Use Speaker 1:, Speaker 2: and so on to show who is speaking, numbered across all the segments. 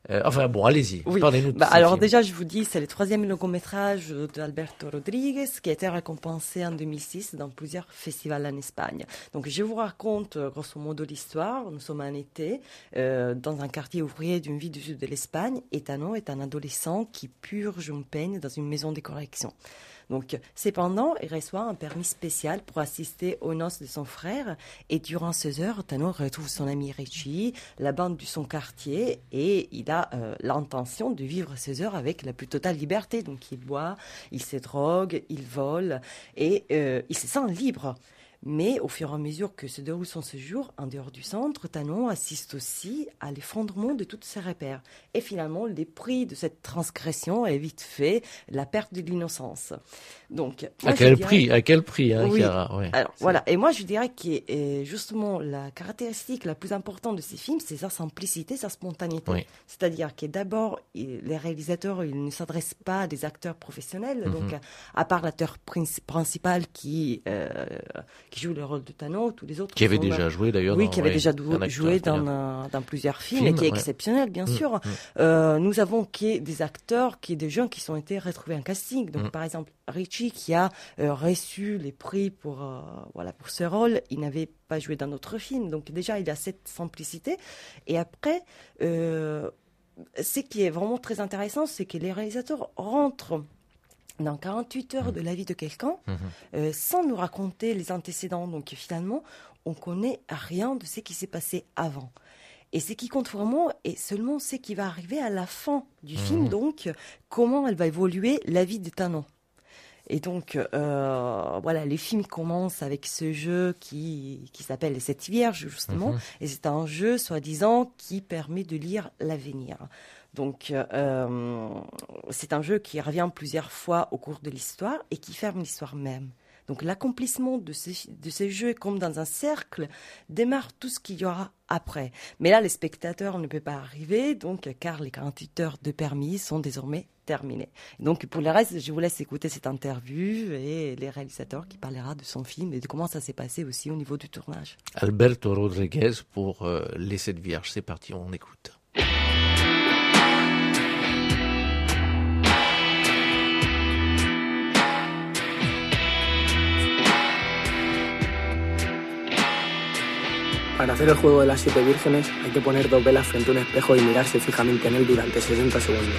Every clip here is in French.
Speaker 1: Allez-y,
Speaker 2: oui.
Speaker 1: parlez-nous de
Speaker 2: Alors
Speaker 1: film.
Speaker 2: déjà, je vous dis, c'est le 3e long-métrage d'Alberto Rodriguez qui a été récompensé en 2006 dans plusieurs festivals en Espagne. Donc je vous raconte grosso modo l'histoire. Nous sommes en été dans un quartier ouvrier d'une ville du sud de l'Espagne. Etano est un adolescent qui purge une peine dans une maison de correction. Donc, cependant, il reçoit un permis spécial pour assister aux noces de son frère. Et durant ces heures, Tano retrouve son ami Richie, la bande de son quartier, et il a l'intention de vivre ces heures avec la plus totale liberté. Donc, il boit, il se drogue, il vole, et il se sent libre. Mais au fur et à mesure que se déroule son séjour, en dehors du centre, Tano assiste aussi à l'effondrement de tous ses repères. Et finalement, le prix de cette transgression est vite fait la perte de l'innocence. Donc,
Speaker 1: à quel prix, hein,
Speaker 2: oui.
Speaker 1: Chiara, ouais.
Speaker 2: Alors, voilà. Et moi, je dirais que justement, la caractéristique la plus importante de ces films, c'est sa simplicité, sa spontanéité. Oui. C'est-à-dire que d'abord, les réalisateurs, ils ne s'adressent pas à des acteurs professionnels. Donc, à part l'acteur principal qui joue le rôle de Tano, tous les autres...
Speaker 1: Qui avait déjà joué d'ailleurs.
Speaker 2: Oui, qui avait déjà joué dans plusieurs films et qui est exceptionnel, bien sûr. Nous avons des acteurs, des gens qui ont été retrouvés en casting. Donc, par exemple, Richie, qui a reçu les prix pour ce rôle, il n'avait pas joué dans d'autres films. Donc, déjà, il a cette simplicité. Et après, ce qui est vraiment très intéressant, c'est que les réalisateurs rentrent dans 48 heures de la vie de quelqu'un, sans nous raconter les antécédents. Donc finalement, on connaît rien de ce qui s'est passé avant. Et ce qui compte vraiment est seulement ce qui va arriver à la fin du film, donc comment elle va évoluer la vie de Tano. Et donc, les films commencent avec ce jeu qui s'appelle Les 7 Vierges, justement. Et c'est un jeu, soi-disant, qui permet de lire l'avenir. Donc, c'est un jeu qui revient plusieurs fois au cours de l'histoire et qui ferme l'histoire même. Donc, l'accomplissement de ces jeux, comme dans un cercle, démarre tout ce qu'il y aura après. Mais là, les spectateurs ne peuvent pas arriver, donc, car les 48 heures de permis sont désormais terminées. Donc, pour le reste, je vous laisse écouter cette interview et les réalisateurs qui parlera de son film et de comment ça s'est passé aussi au niveau du tournage.
Speaker 1: Alberto Rodriguez pour Les 7 Vierges. C'est parti, on écoute.
Speaker 3: Para hacer el juego de las 7 vírgenes hay que poner 2 velas frente a un espejo y mirarse fijamente en él durante 60 segundos.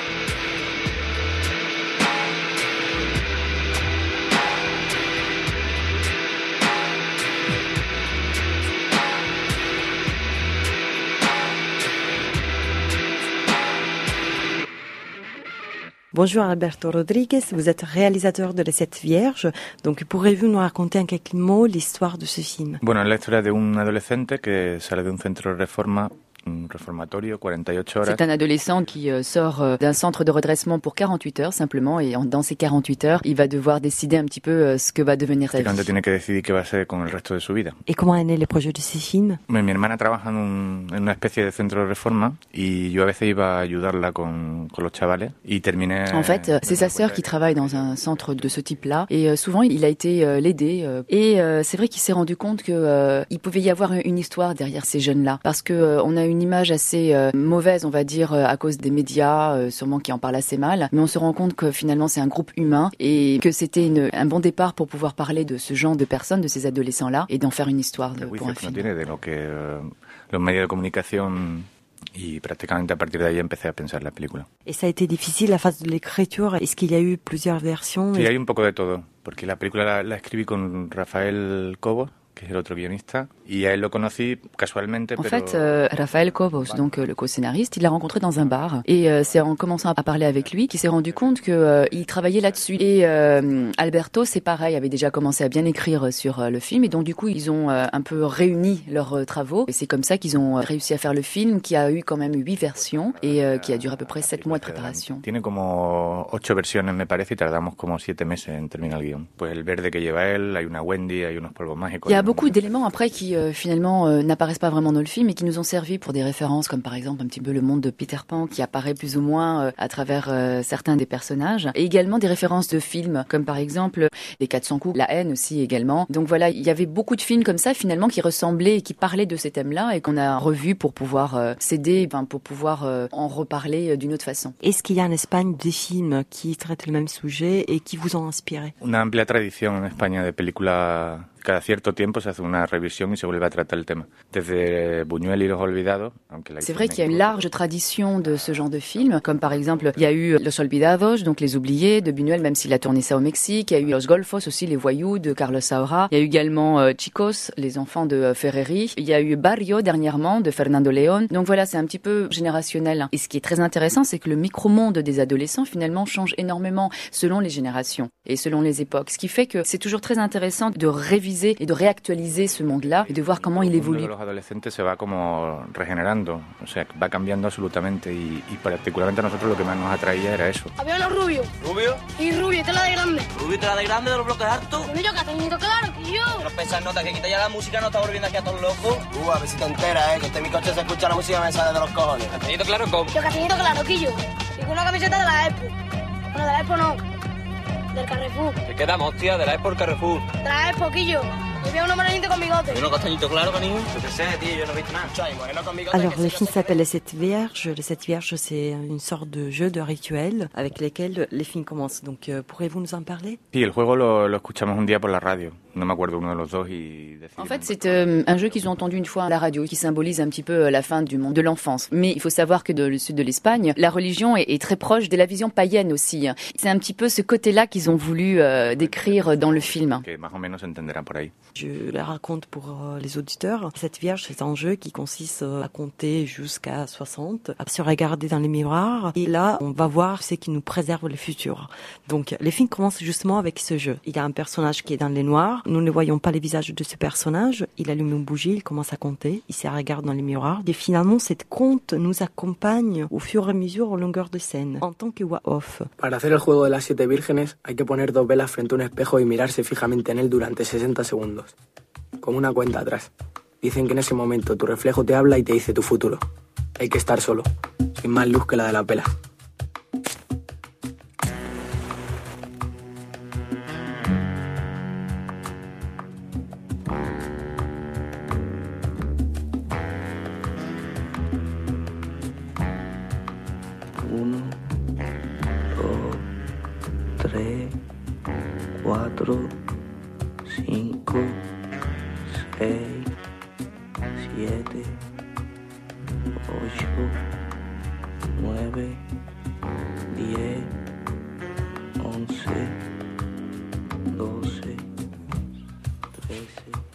Speaker 2: Bonjour Alberto Rodriguez, vous êtes réalisateur de Les 7 Vierges, donc pourriez-vous nous raconter en quelques mots l'histoire de ce film?
Speaker 4: Bueno, es la historia de un adolescente que sale de un centro de reforma, un reformatorio, 48 horas.
Speaker 5: C'est un adolescent qui sort d'un centre de redressement pour 48 heures simplement, et dans ces 48 heures, il va devoir décider un petit peu ce que va devenir sa vie.
Speaker 4: Tiene que decidir qué va a hacer con el resto de su vida.
Speaker 2: Et comment est né le projet de ce film?
Speaker 4: Mi hermana trabaja en una especie de centro de reforma y yo a veces iba a ayudarla con los chavales y terminé...
Speaker 5: En fait, c'est sa sœur qui travaille dans un centre de ce type-là et souvent il a été l'aider et c'est vrai qu'il s'est rendu compte que il pouvait y avoir une histoire derrière ces jeunes-là parce que on a une image assez mauvaise, on va dire, à cause des médias, sûrement qui en parlent assez mal, mais on se rend compte que finalement c'est un groupe humain et que c'était un bon départ pour pouvoir parler de ce genre de personnes, de ces adolescents-là et d'en faire une histoire pour un film.
Speaker 4: Los medios de comunicación y prácticamente a partir de ahí empecé a pensar la película.
Speaker 2: Et ça a été difficile la phase de l'écriture. Est-ce qu'il y a eu plusieurs versions?
Speaker 4: Sí, hay un poco de todo, porque la película la escribí con Rafael Cobos, que es el otro guionista, y a él lo conocí casualmente.
Speaker 5: En fait, Rafael Cobos, donc le co-scénariste, il l'a rencontré dans un bar et c'est en commençant à parler avec lui qu'il s'est rendu compte que il travaillait là-dessus. Et Alberto, c'est pareil, avait déjà commencé à bien écrire sur le film et donc du coup ils ont un peu réuni leurs travaux et c'est comme ça qu'ils ont réussi à faire le film qui a eu quand même 8 versions et qui a duré à peu près 7 mois de préparation.
Speaker 4: Tiene como 8 versiones me parece y tardamos como 7 meses en terminar el guión. Pues el verde que lleva él, hay una Wendy, hay unos polvos mágicos.
Speaker 5: Il y a beaucoup d'éléments après qui finalement n'apparaissent pas vraiment dans le film et qui nous ont servi pour des références, comme par exemple un petit peu le monde de Peter Pan qui apparaît plus ou moins à travers certains des personnages, et également des références de films comme par exemple Les 400 coups, La haine aussi également. Donc voilà, il y avait beaucoup de films comme ça finalement qui ressemblaient et qui parlaient de ces thèmes-là et qu'on a revus pour pouvoir s'aider, pour pouvoir en reparler d'une autre façon.
Speaker 2: Est-ce qu'il y a en Espagne des films qui traitent le même sujet et qui vous ont inspiré?
Speaker 4: Una amplia tradición en España de películas. Cada cierto tiempo se hace una revisión y se vuelve a tratar el tema. Desde Buñuel y Los Olvidados, aunque
Speaker 5: c'est vrai qu'il y a une large tradition de ce genre de films, comme par exemple, il y a eu Los Olvidados, donc Les Oubliés de Buñuel, même s'il a tourné ça au Mexique. Il y a eu Los Golfos aussi, Les Voyous de Carlos Saura. Il y a eu également Chicos, Les Enfants de Ferreri. Il y a eu Barrio dernièrement de Fernando León. Donc voilà, c'est un petit peu générationnel. Et ce qui est très intéressant, c'est que le micro-monde des adolescents finalement change énormément selon les générations et selon les époques. Ce qui fait que c'est toujours très intéressant de réviser et de réactualiser ce monde-là et de voir comment il évolue.
Speaker 4: Los adolescentes se va como regenerando, o sea, va cambiando absolutamente y particularmente a nosotros lo que más nos atraía era eso.
Speaker 6: Había unos rubios.
Speaker 7: ¿Rubio?
Speaker 6: Y rubio, y tela de grande.
Speaker 7: ¿Rubio y tela de grande de los bloques altos?
Speaker 6: Bueno, yo Castañito, claro, que yo.
Speaker 7: No pensas nota que quita ya la música, no está volviendo aquí a todos locos.
Speaker 8: A ver si te enteras, que en mi coche se escucha la música y me sale de los cojones.
Speaker 7: Castañito, claro, ¿cómo?
Speaker 6: Yo Castañito, claro, que yo. Y con una camiseta de la Expo. Bueno, de la Expo no. Del Carrefour.
Speaker 7: Te quedamos, hostia, de la Expo Carrefour.
Speaker 6: De la Expo, Quillo. Y había uno morenito con bigote.
Speaker 7: ¿Y uno castañito claro, canijo? Yo qué sé, tío, yo no he visto nada.
Speaker 2: Alors le film s'appelle Les Sept Vierges. Les Sept Vierges, c'est une sorte de jeu de rituel avec lesquels les films commencent. Donc pourriez-vous nous en parler?
Speaker 4: Sí, el juego lo escuchamos un día por la radio. No me acuerdo uno de los dos y
Speaker 5: en fait, c'est un jeu qu'ils ont entendu une fois à la radio qui symbolise un petit peu la fin du monde de l'enfance. Mais il faut savoir que dans le sud de l'Espagne, la religion est très proche de la vision païenne aussi. C'est un petit peu ce côté-là qu'ils ont voulu décrire dans le film.
Speaker 4: Que más o menos se entenderá por ahí.
Speaker 2: Je la raconte pour les auditeurs. Cette vierge, c'est un jeu qui consiste à compter jusqu'à 60, à se regarder dans les miroirs. Et là, on va voir ce qui nous préserve le futur. Donc, les films commencent justement avec ce jeu. Il y a un personnage qui est dans les noirs. Nous ne voyons pas les visages de ce personnage. Il allume une bougie, il commence à compter. Il se regarde dans les miroirs. Et finalement, cette compte nous accompagne au fur et à mesure en longueur de scène, en tant que voix off.
Speaker 3: Para hacer el juego de las 7 vírgenes, hay que poner 2 velas frente a un espejo y mirarse fijamente en él durante 60 segundos. Como una cuenta atrás. Dicen que en ese momento tu reflejo te habla y te dice tu futuro. Hay que estar solo, sin más luz que la de las velas.
Speaker 9: Uno, dos, tres, cuatro, cinco, 6, 7, 8, 9, 10, 11, 12, 13.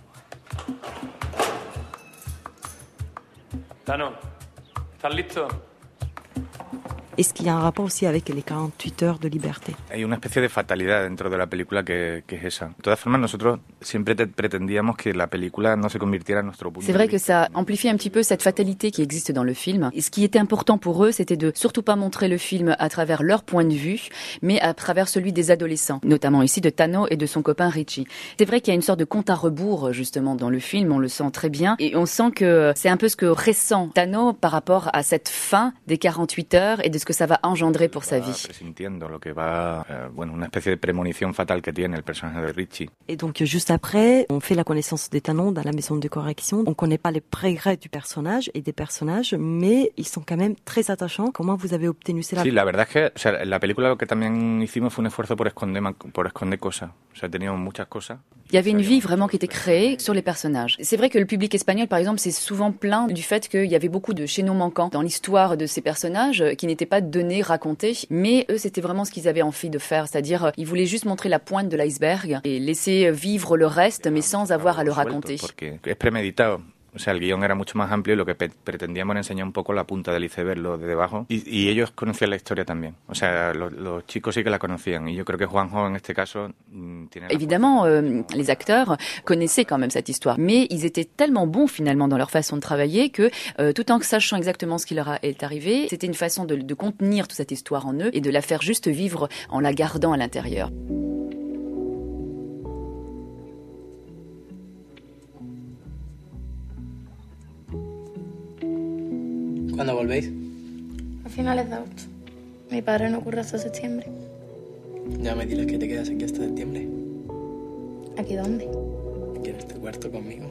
Speaker 10: Tano, ¿estás listo?
Speaker 2: Est-ce qu'il y a un rapport aussi avec les 48 heures de liberté?
Speaker 4: Hay una especie de fatalidad dentro de la película que es esa. De todas formas, nosotros siempre pretendíamos que la película no se convirtiera en nuestro punto.
Speaker 5: C'est vrai que ça amplifie un petit peu cette fatalité qui existe dans le film. Et ce qui était important pour eux, c'était de surtout pas montrer le film à travers leur point de vue, mais à travers celui des adolescents, notamment ici de Tano et de son copain Richie. C'est vrai qu'il y a une sorte de compte à rebours justement dans le film, on le sent très bien, et on sent que c'est un peu ce que ressent Tano par rapport à cette fin des 48 heures et de ce que ça va engendrer pour sa vie.
Speaker 4: Presintiendo lo que va, una especie de premonición fatal que tiene el personaje de Richie.
Speaker 2: Et donc juste après, on fait la connaissance des Tano dans la maison de correction. On connaît pas les progrès du personnage et des personnages, mais ils sont quand même très attachants. Comment vous avez obtenu cela?
Speaker 4: Sí, la verdad es que, o sea, la película lo que también hicimos fue un esfuerzo por esconder cosas. O sea, teníamos muchas cosas.
Speaker 5: Il y avait une vie vraiment qui était créée sur les personnages. C'est vrai que le public espagnol, par exemple, s'est souvent plaint du fait qu'il y avait beaucoup de chaînons manquants dans l'histoire de ces personnages qui n'étaient pas donnés, racontés. Mais eux, c'était vraiment ce qu'ils avaient envie de faire. C'est-à-dire, ils voulaient juste montrer la pointe de l'iceberg et laisser vivre le reste, mais sans avoir à le raconter.
Speaker 4: Porque es premeditado. O sea, el guión era mucho más amplio y lo que pretendíamos era enseñar un poco la punta del iceberg, lo de debajo. Y ellos conocían la historia también. O sea, los chicos sí que la conocían. Y yo creo que Juanjo, en este caso, tiene...
Speaker 5: Évidemment, les acteurs connaissaient quand même cette histoire. Mais ils étaient tellement bons, finalement, dans leur façon de travailler que, tout en sachant exactement ce qui leur est arrivé, c'était une façon de contenir toute cette histoire en eux et de la faire juste vivre en la gardant à l'intérieur.
Speaker 3: volvéis?
Speaker 6: A finales de agosto. Mi padre no ocurre hasta septiembre.
Speaker 3: Ya me diles que te quedas aquí hasta septiembre.
Speaker 6: ¿Aquí dónde?
Speaker 3: Aquí en este cuarto conmigo.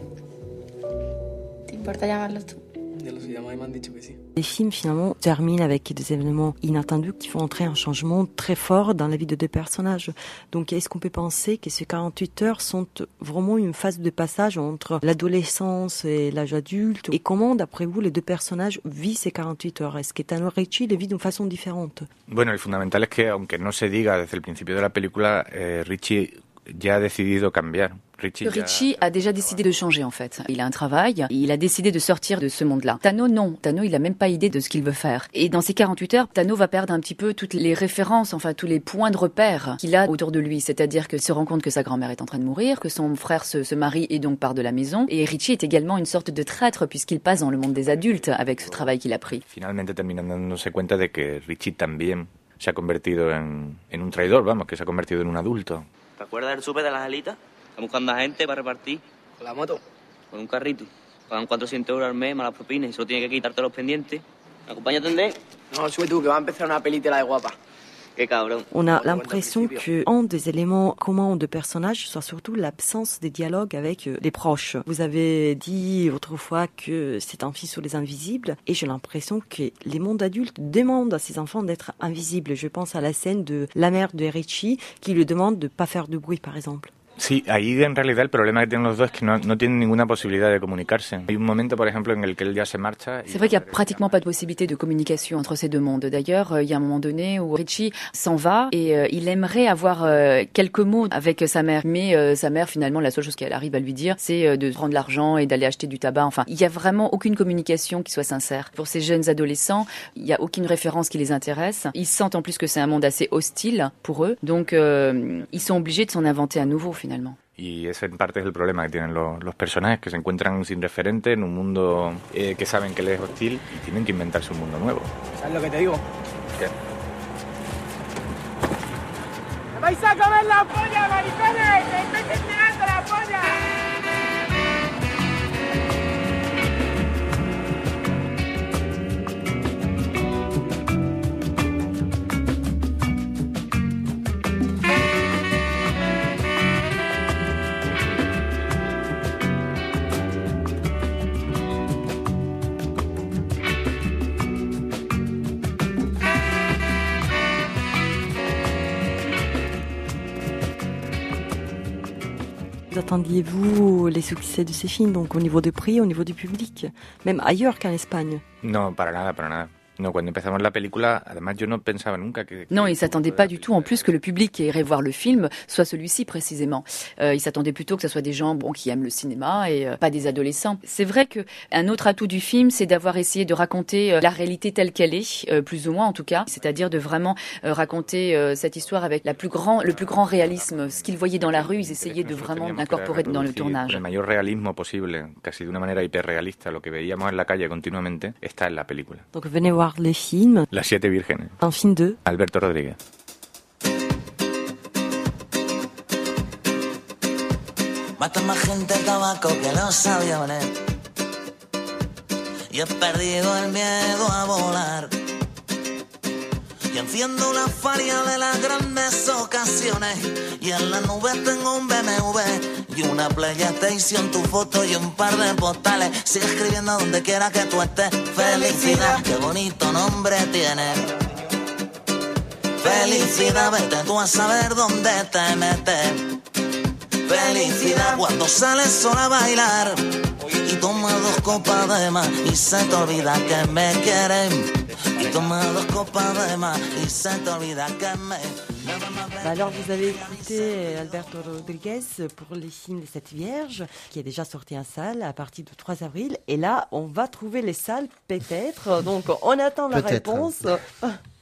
Speaker 6: ¿Te importa llamarlos tú?
Speaker 3: Ya los he llamado y me han dicho que sí.
Speaker 2: Les films finalement terminent avec des événements inattendus qui font entrer un changement très fort dans la vie de deux personnages. Donc est-ce qu'on peut penser que ces 48 heures sont vraiment une phase de passage entre l'adolescence et l'âge adulte? Et comment, d'après vous, les deux personnages vivent ces 48 heures? Est-ce que Tano Ricci les vit d'une façon différente?
Speaker 4: Bueno, el fundamental es que, aunque no se diga desde el principio de la película, Ricci ya ha decidido cambiar.
Speaker 5: Ricci a déjà décidé de changer en fait. Il a un travail, il a décidé de sortir de ce monde-là. Tano non, Tano il a même pas idée de ce qu'il veut faire. Et dans ces 48 heures, Tano va perdre un petit peu toutes les références, enfin tous les points de repère qu'il a autour de lui. C'est-à-dire qu'il se rend compte que sa grand-mère est en train de mourir, que son frère se marie et donc part de la maison. Et Ricci est également une sorte de traître puisqu'il passe dans le monde des adultes avec ce travail qu'il a pris.
Speaker 4: Finalmente termina dándose cuenta de que Ricci también se ha convertido en un traidor, vamos, que se ha convertido en un adulto.
Speaker 7: ¿Te acuerdas del súper de las alitas? Estamos buscando a gente para repartir.
Speaker 3: ¿Con la moto?
Speaker 7: Con un carrito. Pagan 400 euros al mes, malas propinas, y solo tiene que quitarte los pendientes. ¿Me acompañas a atender?
Speaker 3: No, sube tú, que va a empezar una película de guapa.
Speaker 7: Qué cabrón.
Speaker 2: On a l'impression qu'un des éléments communs de personnages soit surtout l'absence des dialogues avec les proches. Vous avez dit autrefois que c'est un film sur les invisibles et j'ai l'impression que les mondes adultes demandent à ses enfants d'être invisibles. Je pense à la scène de la mère de Ricci qui lui demande de ne pas faire de bruit par exemple.
Speaker 4: Sí, ahí en realidad el problema que tienen los dos es que no tienen ninguna posibilidad de comunicarse. Hay un momento, por ejemplo, en el que él ya se marcha.
Speaker 5: C'est vrai qu'il n'y a pratiquement pas de possibilité de communication entre ces deux mondes. D'ailleurs, il y a un moment donné où Ricci s'en va et il aimerait avoir quelques mots avec sa mère. Mais sa mère, finalement, la seule chose qu'elle arrive à lui dire, c'est de prendre l'argent et d'aller acheter du tabac. Enfin, il n'y a vraiment aucune communication qui soit sincère. Pour ces jeunes adolescents, il n'y a aucune référence qui les intéresse. Ils sentent en plus que c'est un monde assez hostile pour eux. Donc, ils sont obligés de s'en inventer à nouveau, finalement.
Speaker 4: Y ese en parte es el problema que tienen los personajes, que se encuentran sin referente en un mundo que saben que les es hostil y tienen que inventarse un mundo nuevo.
Speaker 3: ¿Sabes lo que te digo?
Speaker 4: ¿Qué?
Speaker 3: ¡Me vais a comer la polla, maricones! ¡Me estáis entregando la polla!
Speaker 2: Attendiez-vous les succès de ces films, donc au niveau des prix, au niveau du public, même ailleurs qu'en Espagne?
Speaker 4: No, para nada, para nada. No, cuando empezamos la película, además yo no pensaba nunca que...
Speaker 5: Non, il s'attendait pas du tout en plus que le public qui irait voir le film soit celui-ci précisément. Il s'attendait plutôt que ce soit des gens qui aiment le cinéma et pas des adolescents. C'est vrai que un autre atout du film, c'est d'avoir essayé de raconter la réalité telle qu'elle est, plus ou moins en tout cas, c'est-à-dire de vraiment raconter cette histoire avec le plus grand réalisme. Ce qu'ils voyaient dans la rue, ils essayaient de vraiment l'incorporer dans le tournage.
Speaker 4: El mayor realismo posible, casi de una manera hiperrealista, lo que veíamos en la calle continuamente, está en la película.
Speaker 2: Donc venez voir les films.
Speaker 4: Las Siete Vírgenes.
Speaker 2: Un film de
Speaker 4: Alberto Rodríguez.
Speaker 11: Mata más gente el tabaco que los aviones. Y he perdido el miedo a volar. Y enciendo la faria de las grandes ocasiones. Y en la nube tengo un BMW y una PlayStation, tu foto y un par de postales. Sigue escribiendo donde quiera que tú estés. Felicidad, qué bonito nombre tiene. Felicidad, vete tú a saber dónde te metes. Felicidad, cuando sales sola a bailar y toma 2 copas de más y se te olvida que me quieren. Y toma 2 copas de más y se te olvida que me...
Speaker 2: Alors vous avez écouté Alberto Rodriguez pour les films des 7 Vierges qui est déjà sorti en salle à partir du 3 avril et là on va trouver les salles peut-être, donc on attend la réponse.